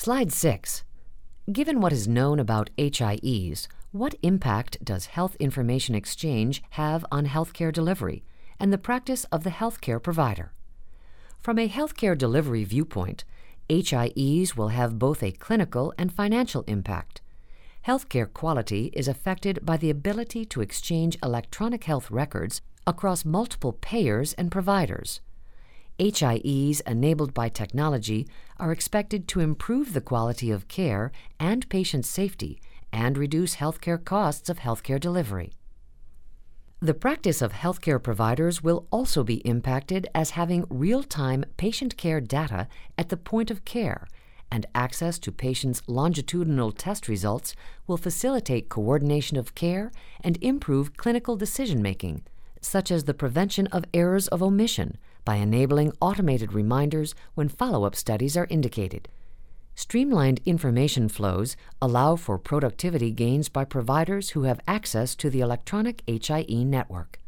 Slide 6. Given what is known about HIEs, what impact does health information exchange have on healthcare delivery and the practice of the healthcare provider? From a healthcare delivery viewpoint, HIEs will have both a clinical and financial impact. Healthcare quality is affected by the ability to exchange electronic health records across multiple payers and providers. HIEs enabled by technology are expected to improve the quality of care and patient safety and reduce healthcare costs of healthcare delivery. The practice of healthcare providers will also be impacted as having real-time patient care data at the point of care, and access to patients' longitudinal test results will facilitate coordination of care and improve clinical decision-making, such as the prevention of errors of omission by enabling automated reminders when follow-up studies are indicated. Streamlined information flows allow for productivity gains by providers who have access to the electronic HIE network.